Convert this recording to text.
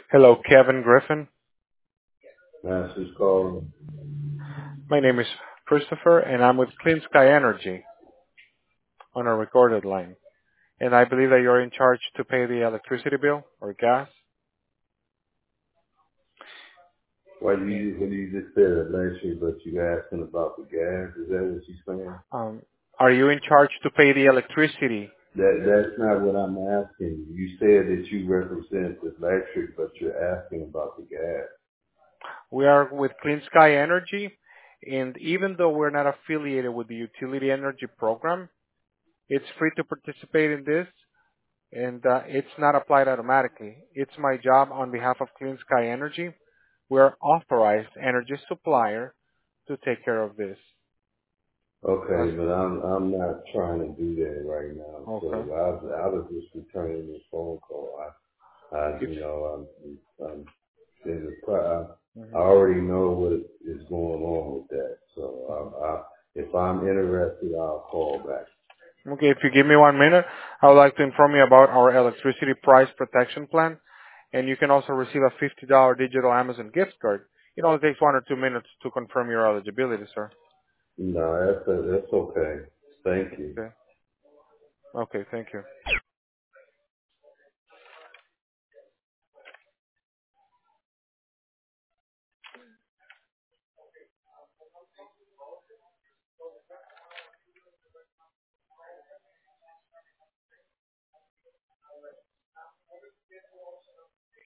Hello, Kevin Griffin. Master's calling. My name is Christopher, and I'm with Clean Sky Energy on a recorded line. And I believe that you're in charge to pay the electricity bill or gas. What you just said electric, but you asking about the gas? Is that what you're saying? Um, are you in charge to pay the electricity? That's not what I'm asking. You said that you represent the electric, but you're asking about the gas. We are with Clean Sky Energy, and even though we're not affiliated with the Utility Energy Program, it's free to participate in this, and it's not applied automatically. It's my job on behalf of Clean Sky Energy. We're authorized energy supplier to take care of this. That's Okay, but I'm not trying to do that right now. So okay. I was just returning this phone call. If I'm in the I mhm. already know what is going on with that. So if I'm interested, I'll call back. Okay, if you give me 1 minute, I would like to inform you about our electricity price protection plan, and you can also receive a $50 digital Amazon gift card. It only takes 1 or 2 minutes to confirm your eligibility, sir. No, that's okay. Thank you. Okay. Okay, thank you.